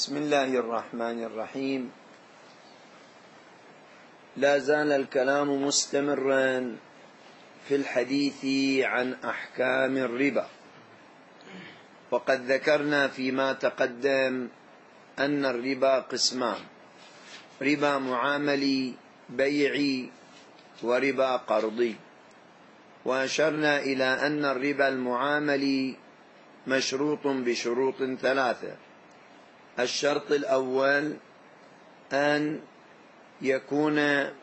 بسم الله الرحمن الرحيم. لا زال الكلام مستمرا في الحديث عن أحكام الربا، وقد ذكرنا فيما تقدم أن الربا قسمان: ربا معاملي بيعي وربا قرضي، وأشرنا إلى أن الربا المعاملي مشروط بشروط ثلاثة. الشرط الأول أن يكون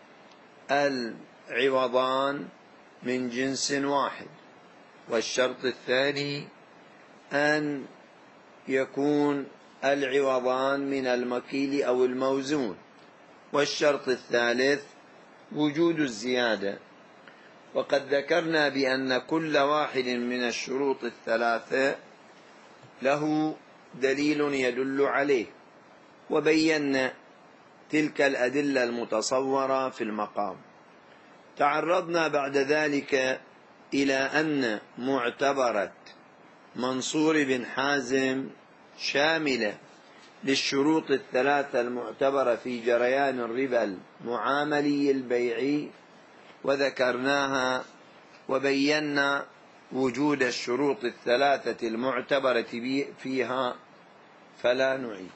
العوضان من جنس واحد، والشرط الثاني أن يكون العوضان من المكيل أو الموزون، والشرط الثالث وجود الزيادة. وقد ذكرنا بأن كل واحد من الشروط الثلاثة له دليل يدل عليه، وبينا تلك الأدلة المتصورة في المقام. تعرضنا بعد ذلك إلى أن معتبرة منصور بن حازم شاملة للشروط الثلاثة المعتبرة في جريان الربا المعاملي البيعي، وذكرناها وبينا وجود الشروط الثلاثة المعتبرة فيها، فلا نعيد.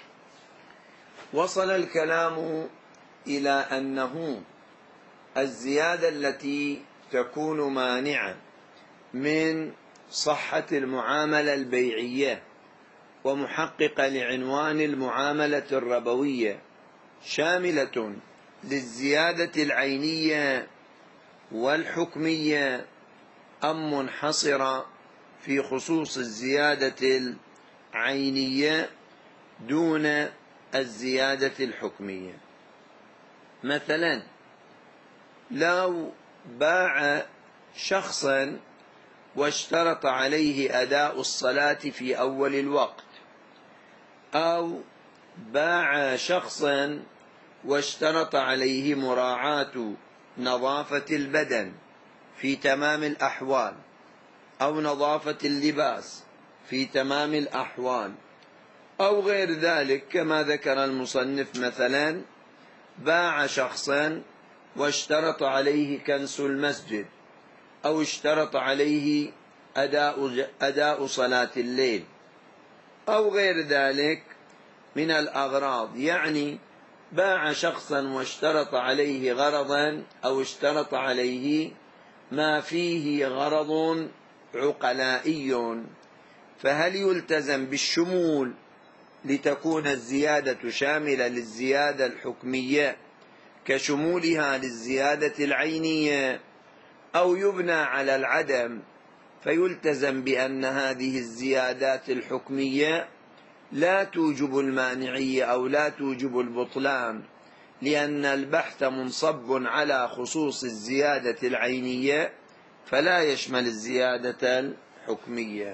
وصل الكلام إلى أنه الزيادة التي تكون مانعة من صحة المعاملة البيعية ومحققة لعنوان المعاملة الربوية شاملة للزيادة العينية والحكمية أم منحصرة في خصوص الزيادة العينية دون الزيادة الحكمية. مثلا لو باع شخصا واشترط عليه أداء الصلاة في أول الوقت، أو باع شخصا واشترط عليه مراعاة نظافة البدن في تمام الأحوال، أو نظافة اللباس في تمام الأحوال، أو غير ذلك، كما ذكر المصنف مثلا باع شخصا واشترط عليه كنس المسجد، أو اشترط عليه أداء صلاة الليل، أو غير ذلك من الأغراض. يعني باع شخصا واشترط عليه غرضا، أو اشترط عليه ما فيه غرض عقلائي، فهل يلتزم بالشمول لتكون الزيادة شاملة للزيادة الحكمية كشمولها للزيادة العينية، أو يبنى على العدم فيلتزم بأن هذه الزيادات الحكمية لا توجب المانعية أو لا توجب البطلان، لأن البحث منصب على خصوص الزيادة العينية فلا يشمل الزيادة الحكمية.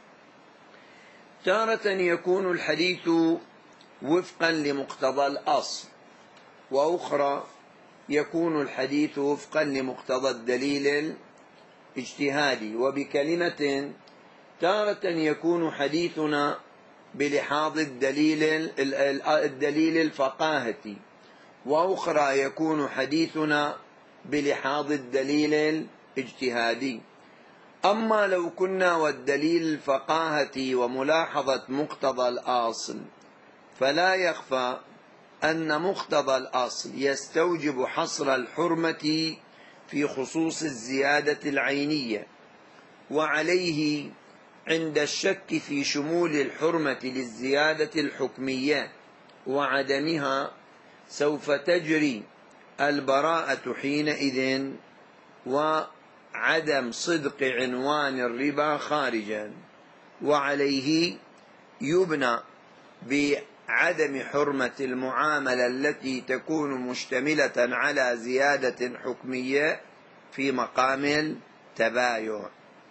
تارة يكون الحديث وفقا لمقتضى الأصل، وأخرى يكون الحديث وفقا لمقتضى الدليل الاجتهادي. وبكلمة تارة يكون حديثنا بلحاظ الدليل الفقاهة، وأخرى يكون حديثنا بلحاظ الدليل الاجتهادي. أما لو كنا والدليل الفقاهة وملاحظة مقتضى الأصل، فلا يخفى أن مقتضى الأصل يستوجب حصر الحرمة في خصوص الزيادة العينية، وعليه عند الشك في شمول الحرمة للزيادة الحكمية وعدمها سوف تجري البراءة حينئذ، وعدم صدق عنوان الربا خارجا، وعليه يبنى بعدم حرمة المعاملة التي تكون مشتملة على زيادة حكمية في مقام التبايع.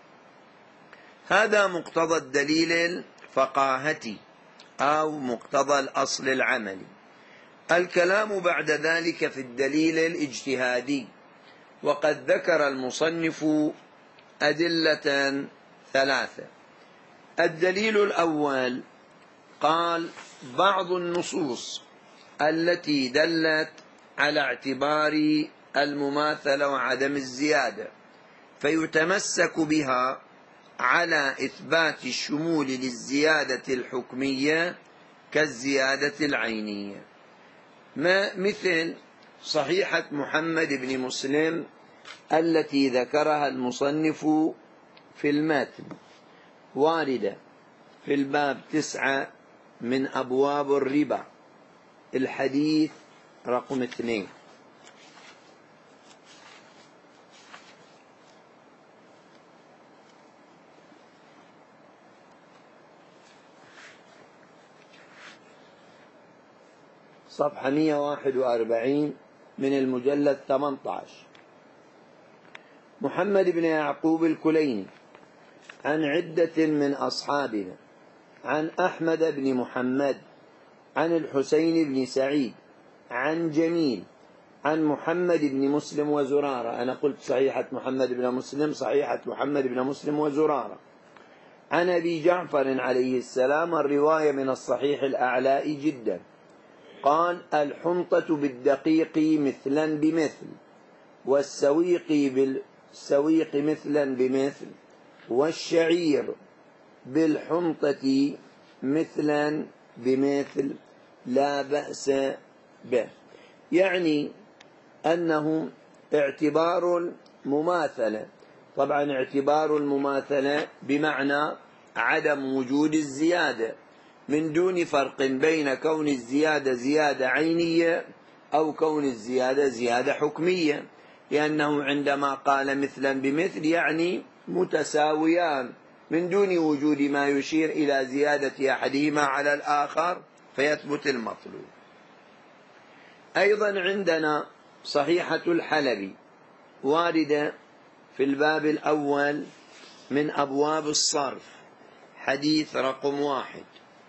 هذا مقتضى الدليل الفقاهة أو مقتضى الأصل العملي. الكلام بعد ذلك في الدليل الاجتهادي، وقد ذكر المصنف أدلة ثلاثة. الدليل الأول قال: بعض النصوص التي دلت على اعتبار المماثلة وعدم الزيادة فيتمسك بها على إثبات الشمول للزيادة الحكمية كالزيادة العينية، مثل صحيحة محمد بن مسلم التي ذكرها المصنف في المتن، واردة في الباب 9 من أبواب الربا، الحديث رقم 2. صفحة 141 من المجلد 18. محمد بن يعقوب الكليني عن عدة من أصحابنا عن أحمد بن محمد عن الحسين بن سعيد عن جميل عن محمد بن مسلم وزرارة. أنا قلت صحيحة محمد بن مسلم، صحيحة محمد بن مسلم وزرارة. عن أبي جعفر عليه السلام، الرواية من الصحيح الأعلاء جدا، قال: الحنطة بالدقيق مثلا بمثل، والسويق بالسويق مثلا بمثل، والشعير بالحنطة مثلا بمثل، لا بأس به. يعني أنه اعتبار المماثلة، طبعا اعتبار المماثلة بمعنى عدم وجود الزيادة، من دون فرق بين كون الزيادة زيادة عينية أو كون الزيادة زيادة حكمية، لأنه عندما قال مثلا بمثل يعني متساويان من دون وجود ما يشير إلى زيادة أحدهما على الآخر فيثبت المطلوب. أيضا عندنا صحيحة الحلبي، واردة في الباب الأول من أبواب الصرف، حديث رقم 1.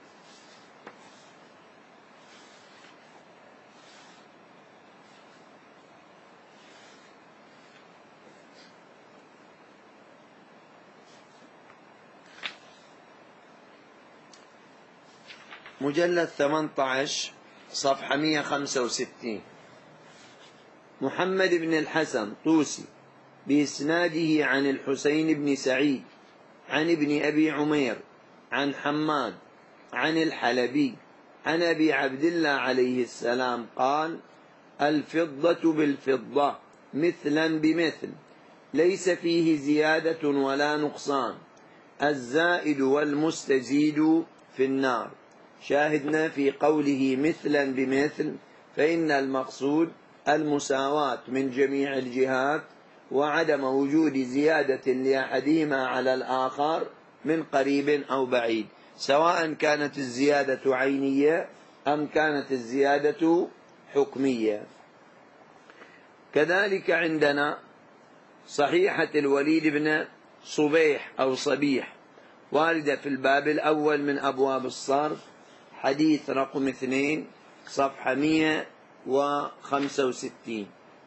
مجلد 18 صفحة 165. محمد بن الحسن طوسي بإسناده عن الحسين بن سعيد عن ابن أبي عمير عن حماد عن الحلبي عن أبي عبد الله عليه السلام قال: الفضة بالفضة مثلا بمثل، ليس فيه زيادة ولا نقصان، الزائد والمستزيد في النار. شاهدنا في قوله مثلا بمثل فإن المقصود المساواة من جميع الجهات وعدم وجود زيادة لأحدهما على الآخر من قريب أو بعيد، سواء كانت الزيادة عينية أم كانت الزيادة حكمية. كذلك عندنا صحيحة الوليد بن صبيح أو صبيح، واردة في الباب الأول من أبواب الصرف، حديث رقم 2 صفحة 165.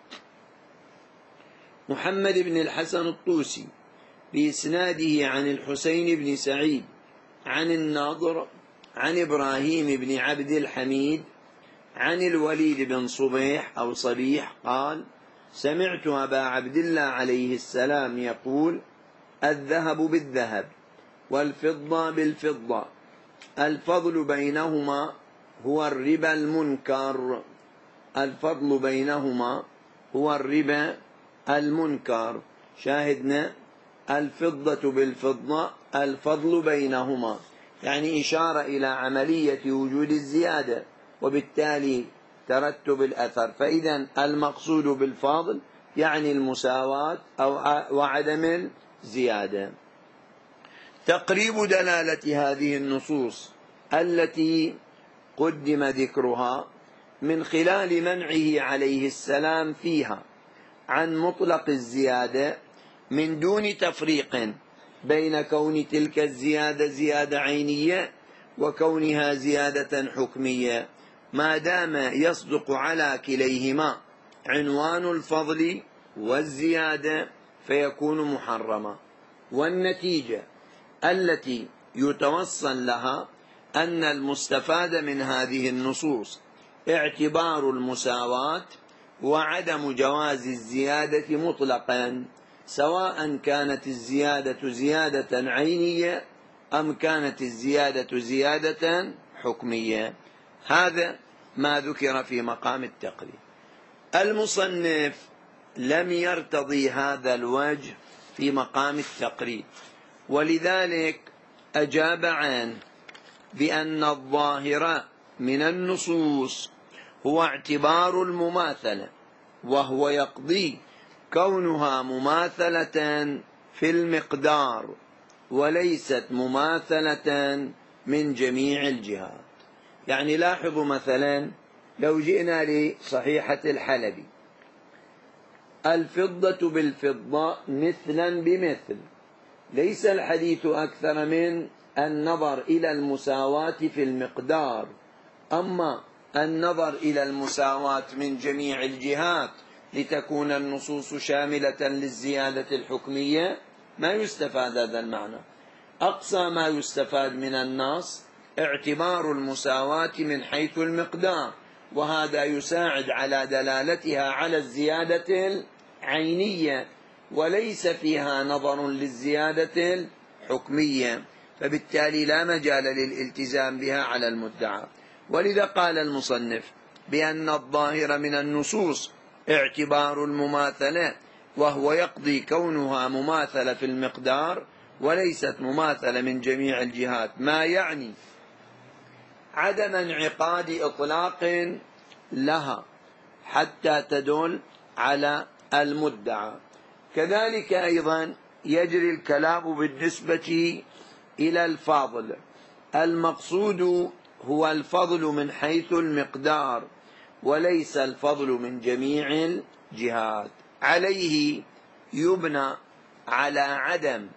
محمد بن الحسن الطوسي بإسناده عن الحسين بن سعيد عن الناظر عن إبراهيم بن عبد الحميد عن الوليد بن صبيح أو صبيح قال: سمعت أبا عبد الله عليه السلام يقول: الذهب بالذهب والفضة بالفضة، الفضل بينهما هو الربا المنكر. الفضل بينهما هو الربا المنكر. شاهدنا الفضة بالفضة الفضل بينهما، يعني إشارة إلى عملية وجود الزيادة وبالتالي ترتب الأثر. فإذا المقصود بالفضل يعني المساواة وعدم الزيادة. تقريب دلالة هذه النصوص التي قدم ذكرها من خلال منعه عليه السلام فيها عن مطلق الزيادة من دون تفريق بين كون تلك الزيادة زيادة عينية وكونها زيادة حكمية، ما دام يصدق على كليهما عنوان الفضل والزيادة فيكون محرما. والنتيجة التي يتوصل لها أن المستفاد من هذه النصوص اعتبار المساواة وعدم جواز الزيادة مطلقا، سواء كانت الزيادة زيادة عينية أم كانت الزيادة زيادة حكمية. هذا ما ذكر في مقام التقرير. المصنف لم يرتضي هذا الوجه في مقام التقرير، ولذلك أجاب عنه بأن الظاهر من النصوص هو اعتبار المماثلة، وهو يقضي كونها مماثلة في المقدار وليست مماثلة من جميع الجهات. يعني لاحظوا مثلا لو جئنا لصحيحة الحلبي: الفضة بالفضة مثلا بمثل، ليس الحديث أكثر من النظر إلى المساواة في المقدار، أما النظر إلى المساواة من جميع الجهات لتكون النصوص شاملة للزيادة الحكمية ما يستفاد هذا المعنى. أقصى ما يستفاد من النص اعتبار المساواة من حيث المقدار، وهذا يساعد على دلالتها على الزيادة العينية، وليس فيها نظر للزيادة الحكمية، فبالتالي لا مجال للالتزام بها على المدعى. ولذا قال المصنف بأن الظاهر من النصوص اعتبار المماثلة، وهو يقضي كونها مماثلة في المقدار وليست مماثلة من جميع الجهات، ما يعني عدم انعقاد إطلاق لها حتى تدل على المدعى. كذلك أيضا يجري الكلام بالنسبة إلى الفضل. المقصود هو الفضل من حيث المقدار وليس الفضل من جميع الجهات. عليه يبنى على عدم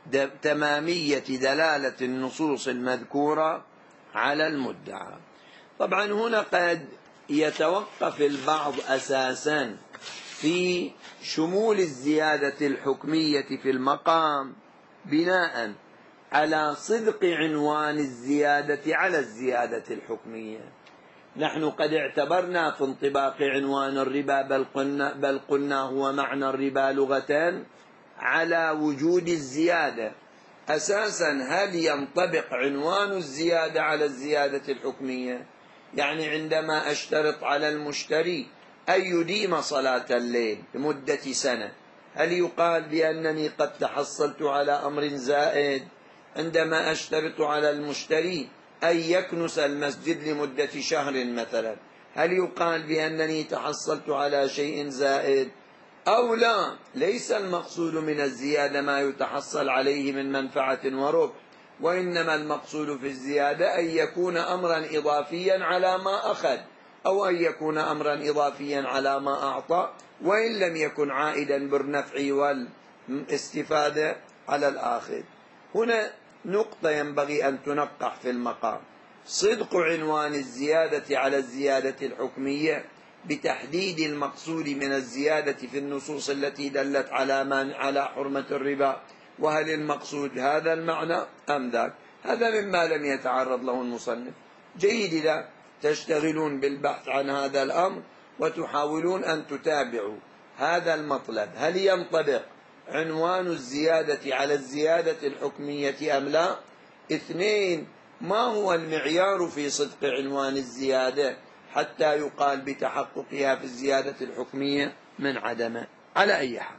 تمامية دلالة النصوص المذكورة على المدعى. طبعا هنا قد يتوقف البعض أساسا في شمول الزيادة الحكمية في المقام بناء على صدق عنوان الزيادة على الزيادة الحكمية. نحن قد اعتبرنا في انطباق عنوان الربا بل قلنا هو معنى الربا لغة على وجود الزيادة. أساسا هل ينطبق عنوان الزيادة على الزيادة الحكمية؟ يعني عندما أشترط على المشتري أن يديم صلاة الليل لمدة سنة، هل يقال بأنني قد تحصلت على أمر زائد؟ عندما أشترط على المشتري أن يكنس المسجد لمدة شهر مثلا، هل يقال بأنني تحصلت على شيء زائد أو لا؟ ليس المقصود من الزيادة ما يتحصل عليه من منفعة وربح، وإنما المقصود في الزيادة أن يكون أمرا إضافيا على ما أخذ، أو أن يكون أمرا إضافيا على ما أعطى، وإن لم يكن عائدا بالنفع والاستفادة على الآخذ. هنا نقطة ينبغي أن تنقح في المقام: صدق عنوان الزيادة على الزيادة الحكمية بتحديد المقصود من الزيادة في النصوص التي دلت على حرمة الربا، وهل المقصود هذا المعنى أم ذاك؟ هذا مما لم يتعرض له المصنف. جيد إذا تشتغلون بالبحث عن هذا الأمر وتحاولون أن تتابعوا هذا المطلب، هل ينطبق عنوان الزيادة على الزيادة الحكمية أم لا؟ اثنين، ما هو المعيار في صدق عنوان الزيادة حتى يقال بتحققها في الزيادة الحكمية من عدمه؟ على أي حال،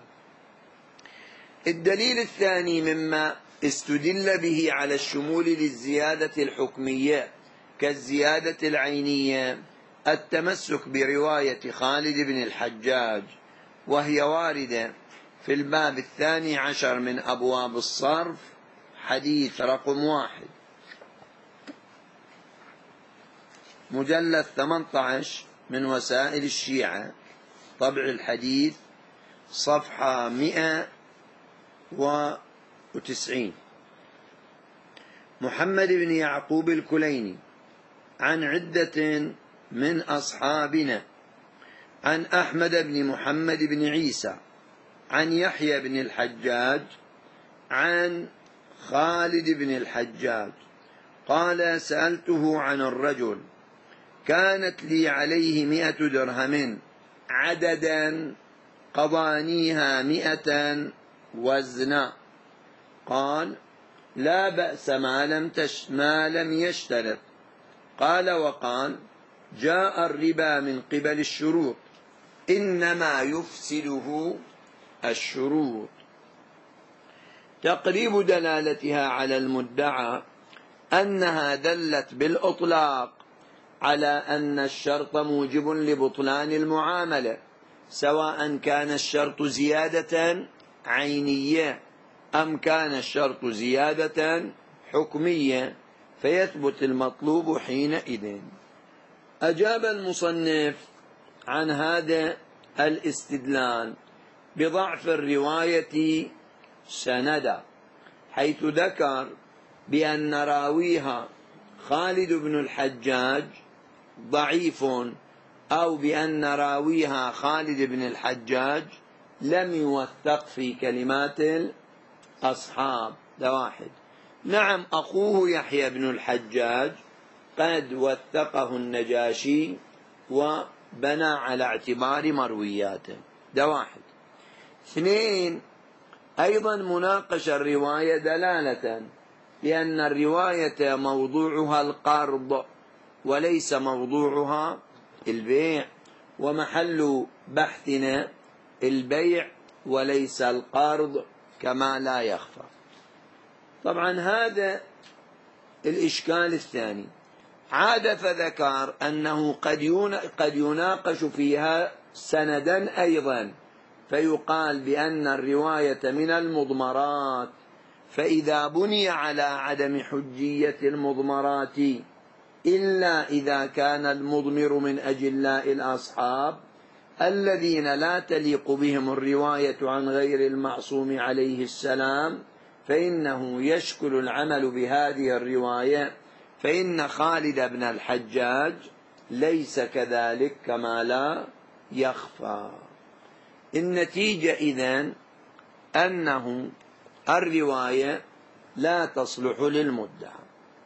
الدليل الثاني مما استدل به على الشمول للزيادة الحكمية كالزيادة العينية التمسك برواية خالد بن الحجاج، وهي واردة في الباب 12 من أبواب الصرف، حديث رقم 1، مجلد 18 من وسائل الشيعة، طبع الحديث، صفحة 190. محمد بن يعقوب الكليني عن عدة من أصحابنا عن أحمد بن محمد بن عيسى عن يحيى بن الحجاج عن خالد بن الحجاج قال: سألته عن الرجل كانت لي عليه 100 درهم عددا قضانيها 100 وزنا. قال: لا بأس ما لم يشترط. قال: وقال: جاء الربا من قبل الشروط، إنما يفسده الشروط. تقريب دلالتها على المدعى أنها دلت بالإطلاق على أن الشرط موجب لبطلان المعاملة، سواء كان الشرط زيادة عينية أم كان الشرط زيادة حكمية، فيثبت المطلوب حينئذ. أجاب المصنف عن هذا الاستدلال بضعف الرواية سندا، حيث ذكر بأن راويها خالد بن الحجاج ضعيف، أو بأن راويها خالد بن الحجاج لم يوثق في كلمات الأصحاب. ده واحد. نعم، أخوه يحيى بن الحجاج قد وثقه النجاشي وبنى على اعتبار مروياته. ده واحد. اثنين، أيضا مناقش الرواية دلالة لأن الرواية موضوعها القرض وليس موضوعها البيع، ومحل بحثنا البيع وليس القرض كما لا يخفى. طبعا هذا الإشكال الثاني. عاد فذكر أنه قد يناقش فيها سندا أيضا، فيقال بأن الرواية من المضمرات، فإذا بني على عدم حجية المضمرات إلا إذا كان المضمر من أجلاء الأصحاب الذين لا تليق بهم الرواية عن غير المعصوم عليه السلام، فإنه يشكل العمل بهذه الرواية، فإن خالد بن الحجاج ليس كذلك كما لا يخفى. النتيجة إذن أنه الرواية لا تصلح للمدعى.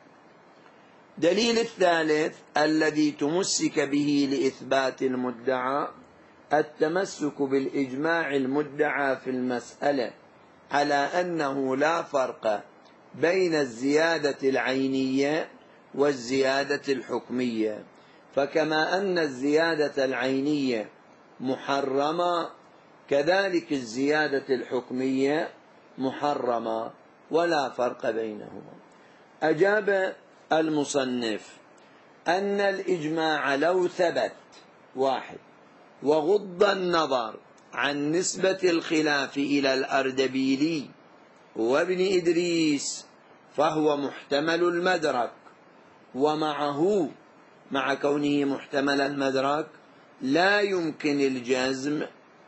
دليل الثالث الذي تمسك به لإثبات المدعى التمسك بالإجماع المدعى في المسألة على أنه لا فرق بين الزيادة العينية والزيادة الحكمية، فكما أن الزيادة العينية محرمة كذلك الزيادة الحكمية محرمة ولا فرق بينهما. أجاب المصنف أن الإجماع لو ثبت واحد وغض النظر عن نسبة الخلاف إلى الأردبيلي وابن إدريس فهو محتمل المدرك، ومعه مع كونه محتمل المدرك لا يمكن الجزم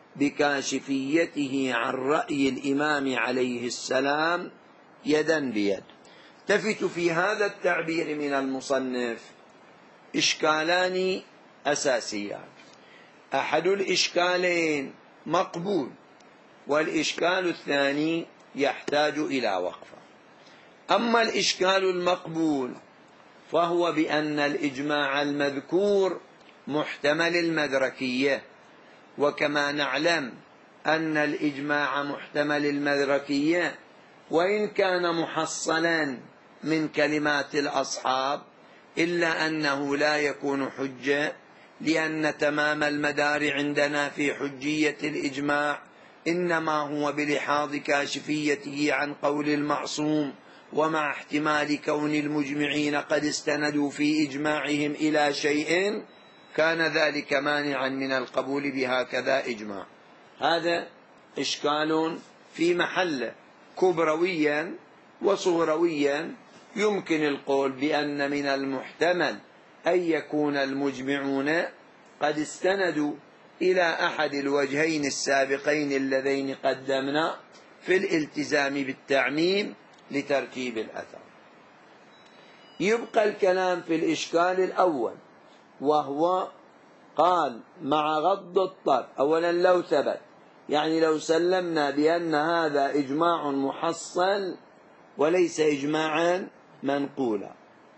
بكاشفيته عن رأي الإمام عليه السلام يدا بيد. تفت في هذا التعبير من المصنف إشكالان أساسيان. أحد الإشكالين مقبول، والإشكال الثاني يحتاج إلى وقفة. أما الإشكال المقبول فهو بأن الإجماع المذكور محتمل المدركية، وكما نعلم أن الإجماع محتمل المدركية وإن كان محصلا من كلمات الأصحاب إلا أنه لا يكون حجة، لأن تمام المدار عندنا في حجية الإجماع إنما هو بلحاظ كاشفيته عن قول المعصوم، ومع احتمال كون المجمعين قد استندوا في إجماعهم إلى شيء كان ذلك مانعا من القبول بهكذا إجماع. هذا إشكال في محله. كبرويا وصغرويا يمكن القول بأن من المحتمل أن يكون المجمعون قد استندوا إلى أحد الوجهين السابقين اللذين قدمنا في الالتزام بالتعميم لترتيب الأثر. يبقى الكلام في الإشكال الأول، وهو قال مع غض الطرف. أولا لو ثبت، يعني لو سلمنا بأن هذا إجماع محصل وليس إجماعا منقولا،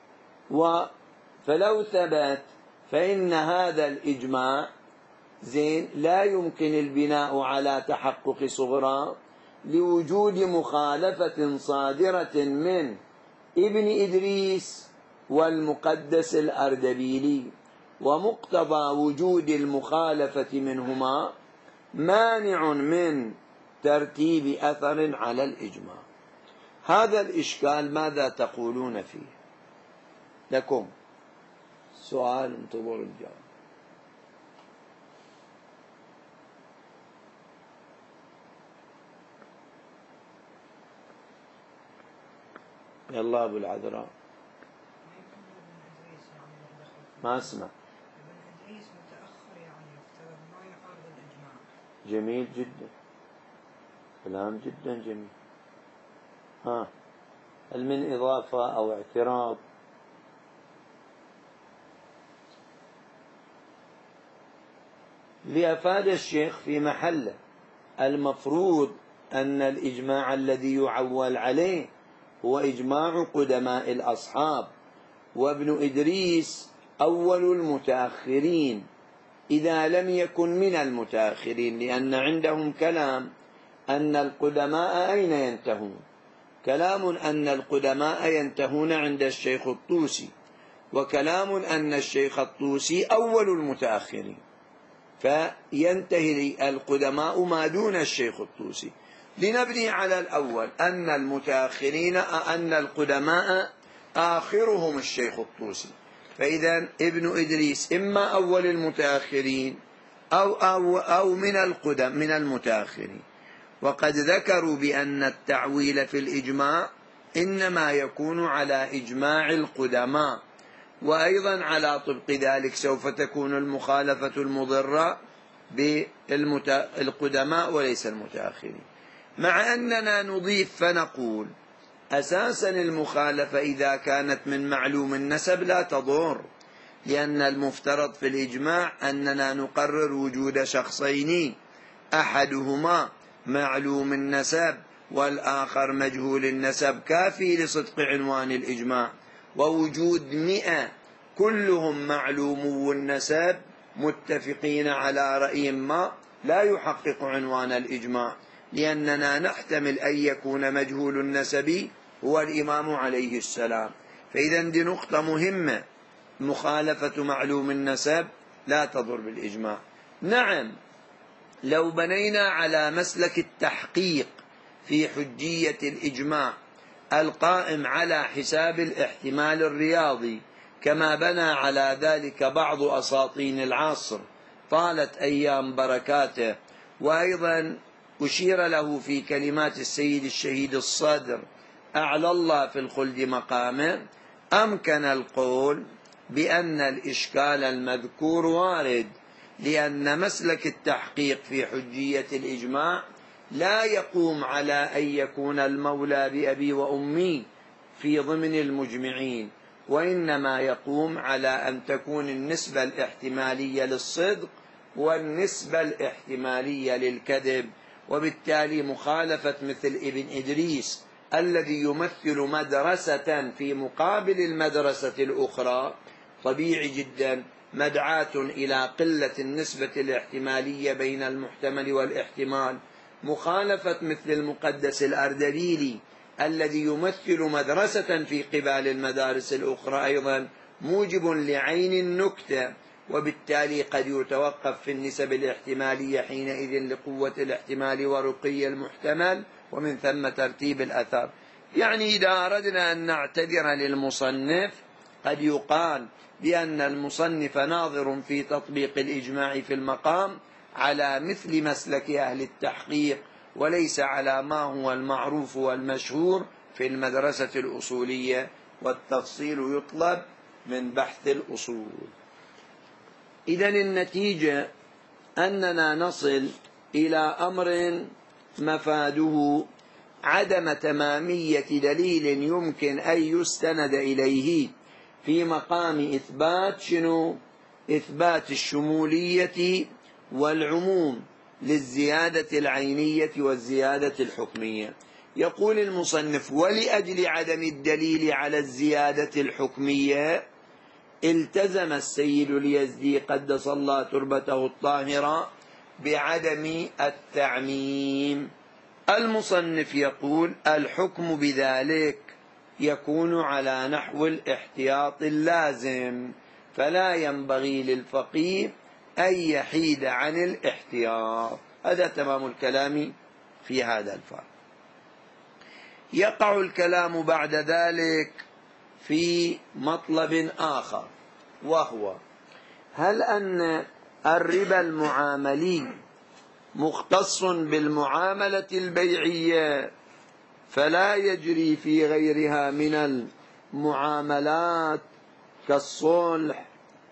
فلو ثبت فإن هذا الإجماع لا يمكن البناء على تحقق صغرى لوجود مخالفة صادرة من ابن إدريس والمقدس الأردبيلي، ومقتضى وجود المخالفة منهما مانع من ترتيب أثر على الإجماع. هذا الإشكال ماذا تقولون فيه؟ لكم سؤال، انتظروا الجواب. يلا أبو العذراء. ما أسمع. ابن إدريس متأخر يفترض ما يعارض الإجماع. جميل جدا، كلام جدا جميل. هل من إضافة أو اعتراض؟ لأفاد الشيخ في محله. المفروض أن الإجماع الذي يعول عليه هو إجماع قدماء الأصحاب، وابن إدريس أول المتأخرين إذا لم يكن من المتأخرين، لأن عندهم كلام أن القدماء أين ينتهون؟ كلام أن القدماء ينتهون عند الشيخ الطوسي، وكلام أن الشيخ الطوسي أول المتأخرين، فينتهي القدماء ما دون الشيخ الطوسي. لنبني على الأول أن المتأخرين أن القدماء آخرهم الشيخ الطوسي، فإذا ابن إدريس إما أول المتأخرين أو من المتأخرين. وقد ذكروا بأن التعويل في الإجماع إنما يكون على إجماع القدماء، وأيضا على طبق ذلك سوف تكون المخالفة المضرة بالقدماء وليس المتأخرين. مع أننا نضيف فنقول أساسا المخالفة إذا كانت من معلوم النسب لا تضر، لأن المفترض في الإجماع أننا نقرر وجود شخصين، أحدهما معلوم النسب والآخر مجهول النسب، كافي لصدق عنوان الإجماع. ووجود 100 كلهم معلومو النسب متفقين على رأي ما لا يحقق عنوان الإجماع، لأننا نحتمل أن يكون مجهول النسب هو الإمام عليه السلام. فإذا دي نقطة مهمة، مخالفة معلوم النسب لا تضر بالإجماع. نعم، لو بنينا على مسلك التحقيق في حجية الإجماع القائم على حساب الاحتمال الرياضي، كما بنى على ذلك بعض أساطين العصر طالت أيام بركاته، وأيضا أشير له في كلمات السيد الشهيد الصدر أعلى الله في الخلد مقامه، أمكن القول بأن الإشكال المذكور وارد، لأن مسلك التحقيق في حجية الإجماع لا يقوم على أن يكون المولى بأبي وأمي في ضمن المجمعين، وإنما يقوم على أن تكون النسبة الاحتمالية للصدق والنسبة الاحتمالية للكذب. وبالتالي مخالفة مثل ابن إدريس الذي يمثل مدرسة في مقابل المدرسة الأخرى طبيعي جدا مدعاة إلى قلة النسبة الاحتمالية بين المحتمل والاحتمال. مخالفة مثل المقدس الأردبيلي الذي يمثل مدرسة في قبال المدارس الأخرى أيضا موجب لعين النكتة، وبالتالي قد يتوقف في النسب الاحتمالية حينئذ لقوة الاحتمال ورقي المحتمل، ومن ثم ترتيب الأثر. يعني إذا أردنا أن نعتذر للمصنف قد يقال بأن المصنف ناظر في تطبيق الإجماع في المقام على مثل مسلك أهل التحقيق، وليس على ما هو المعروف والمشهور في المدرسة الأصولية، والتفصيل يطلب من بحث الأصول. إذن النتيجة أننا نصل إلى أمر مفاده عدم تمامية دليل يمكن أن يستند إليه في مقام إثبات الشمولية والعموم للزيادة العينية والزيادة الحكمية. يقول المصنف: ولأجل عدم الدليل على الزيادة الحكمية التزم السيد اليزدي قدس الله تربته الطاهرة بعدم التعميم. المصنف يقول: الحكم بذلك يكون على نحو الاحتياط اللازم، فلا ينبغي للفقيه أن يحيد عن الاحتياط. هذا تمام الكلام في هذا الفرق. يقع الكلام بعد ذلك في مطلب آخر، وهو: هل أن الربا المعاملي مختص بالمعاملة البيعية فلا يجري في غيرها من المعاملات كالصلح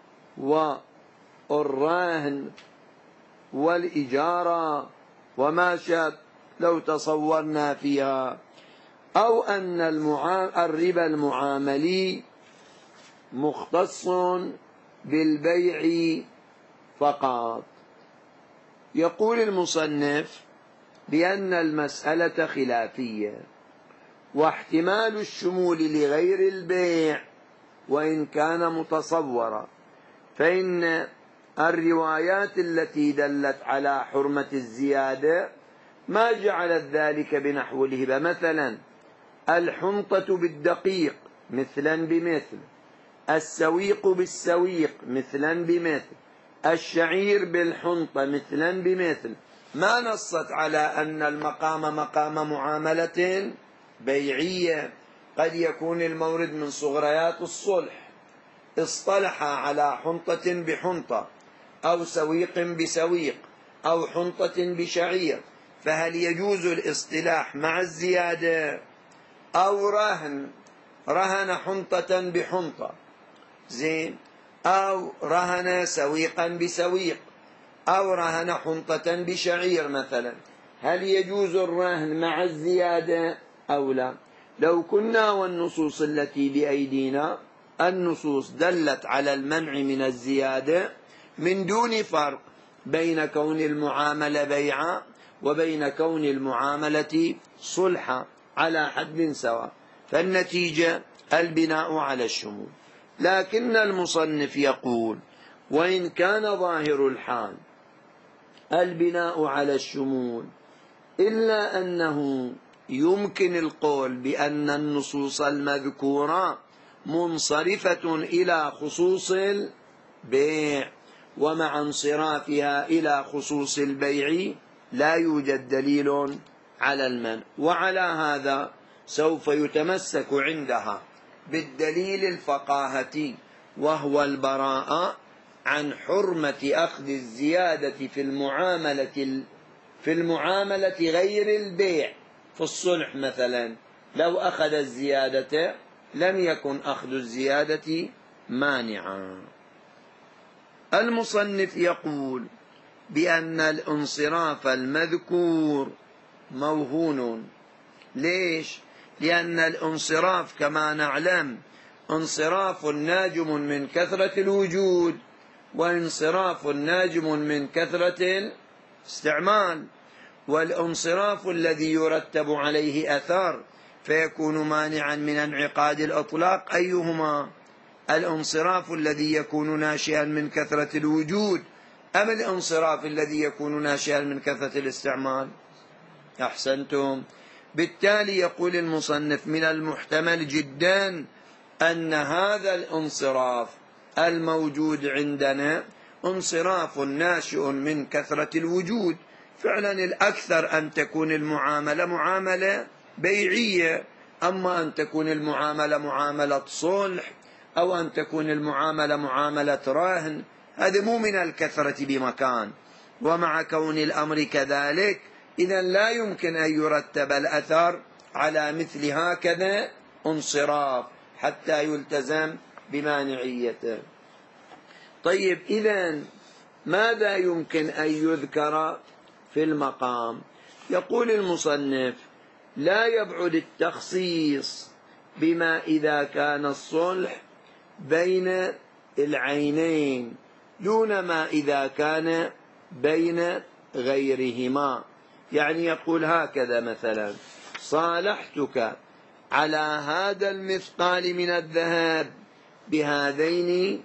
والرهن والإجارة وما شابه لو تصورنا فيها، أو أن الربا المعاملي مختص بالبيع فقط؟ يقول المصنف بأن المسألة خلافية، واحتمال الشمول لغير البيع وإن كان متصورا، فإن الروايات التي دلت على حرمة الزيادة ما جعلت ذلك بنحو الهبة. مثلا الحنطة بالدقيق مثلا بمثل، السويق بالسويق مثلا بمثل، الشعير بالحنطة مثلا بمثل، ما نصت على أن المقام مقام معاملة بيعية. قد يكون المورد من صغريات الصلح، اصطلح على حنطة بحنطة أو سويق بسويق أو حنطة بشعير، فهل يجوز الاصطلاح مع الزيادة؟ أو رهن حنطة بحنطة زين، أو رهن سويقا بسويق، أو رهن حنطة بشعير مثلا، هل يجوز الرهن مع الزيادة أو لا؟ لو كنا والنصوص التي بأيدينا النصوص دلت على المنع من الزيادة من دون فرق بين كون المعاملة بيعا وبين كون المعاملة صلحا على حد سواء، فالنتيجة البناء على الشمول. لكن المصنف يقول: وإن كان ظاهر الحال البناء على الشمول، إلا أنه يمكن القول بأن النصوص المذكورة منصرفة إلى خصوص البيع، ومع انصرافها إلى خصوص البيع لا يوجد دليل على المنع، وعلى هذا سوف يتمسك عندها بالدليل الفقاهتي، وهو البراءة عن حرمة أخذ الزيادة في المعاملة غير البيع. في الصلح مثلا لو أخذ الزيادة لم يكن أخذ الزيادة مانعا. المصنف يقول بأن الانصراف المذكور موهون. ليش؟ لأن الانصراف كما نعلم انصراف ناجم من كثرة الوجود، وانصراف ناجم من كثرة الاستعمال، والانصراف الذي يرتب عليه أثر فيكون مانعا من انعقاد الإطلاق أيهما؟ الانصراف الذي يكون ناشئا من كثرة الوجود أم الانصراف الذي يكون ناشئا من كثرة الاستعمال؟ أحسنتم. بالتالي يقول المصنف: من المحتمل جدا أن هذا الانصراف الموجود عندنا انصراف ناشئ من كثرة الوجود. فعلا الأكثر أن تكون المعاملة معاملة بيعية، أما أن تكون المعاملة معاملة صلح أو أن تكون المعاملة معاملة رهن هذا مو من الكثرة بمكان. ومع كون الأمر كذلك إذن لا يمكن أن يرتب الأثر على مثل هكذا انصراف حتى يلتزم بمانعيته. طيب، إذن ماذا يمكن أن يذكر في المقام؟ يقول المصنف: لا يبعد التخصيص بما إذا كان الصلح بين العينين دون ما إذا كان بين غيرهما. يعني يقول هكذا مثلا: صالحتك على هذا المثقال من الذهب بهذين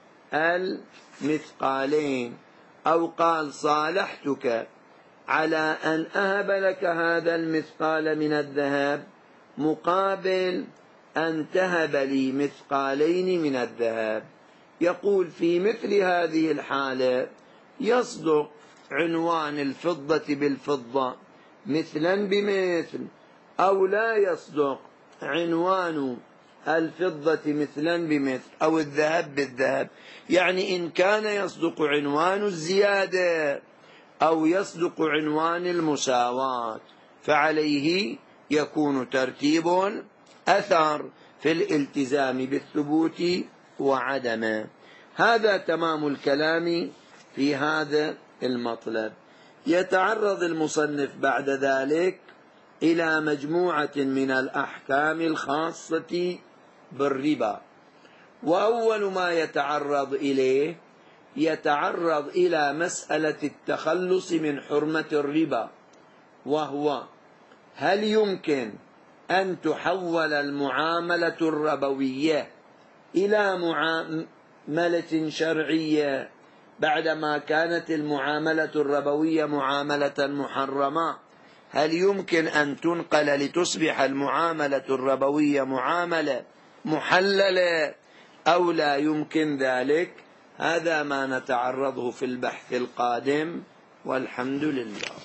المثقالين، أو قال صالحتك على أن أهب لك هذا المثقال من الذهب مقابل أن تهب لي مثقالين من الذهب. يقول في مثل هذه الحالة يصدق عنوان الفضة بالفضة مثلا بمثل، أو لا يصدق عنوان الفضة مثلا بمثل، أو الذهب بالذهب. يعني إن كان يصدق عنوان الزيادة أو يصدق عنوان المساواة فعليه يكون ترتيب أثر في الالتزام بالثبوت وعدمه. هذا تمام الكلام في هذا المطلب. يتعرض المصنف بعد ذلك إلى مجموعة من الأحكام الخاصة بالربا. وأول ما يتعرض إليه يتعرض إلى مسألة التخلص من حرمة الربا، وهو هل يمكن أن تحول المعاملة الربوية إلى معاملة شرعية بعدما كانت المعاملة الربوية معاملة محرمة؟ هل يمكن أن تنقل لتصبح المعاملة الربوية معاملة محللة أو لا يمكن ذلك؟ هذا ما نتعرضه في البحث القادم، والحمد لله.